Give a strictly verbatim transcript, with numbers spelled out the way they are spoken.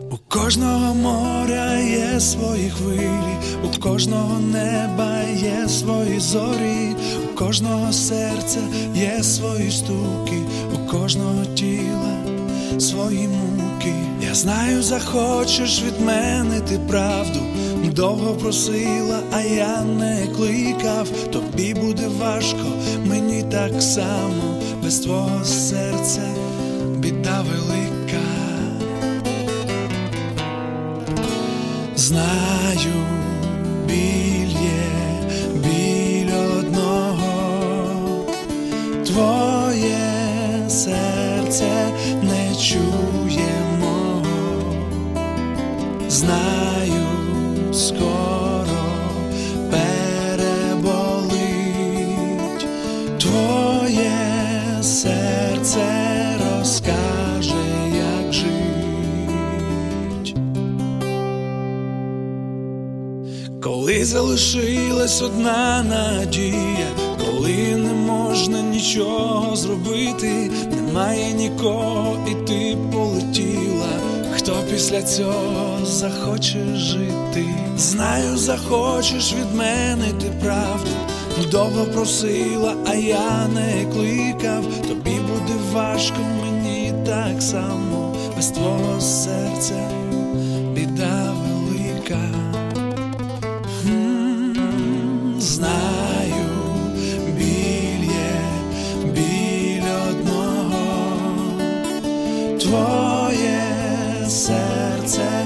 У кожного моря є свої хвилі, у кожного неба є свої зорі, у кожного серця є свої стуки, у кожного тіла свої муки. Я знаю, захочеш від мене ти правду, довго просила, а я не кликав. Тобі буде важко, мені так само, без твого серця біда велика. Знаю, біль є, біль одного, твоє серце не чує мого. Знаю, скоро переболить, твоє серце розкаже, як жить. Коли залишилась одна надія, коли не можна нічого зробити, немає нікого і ти полетіла, хто після цього захоче жити? Знаю, захочеш від мене ти правду, довго просила, а я не кликав. Тобі буде важко, мені так само, без твого серця біда велика. Знаю, біль є, біль одного, твоє серце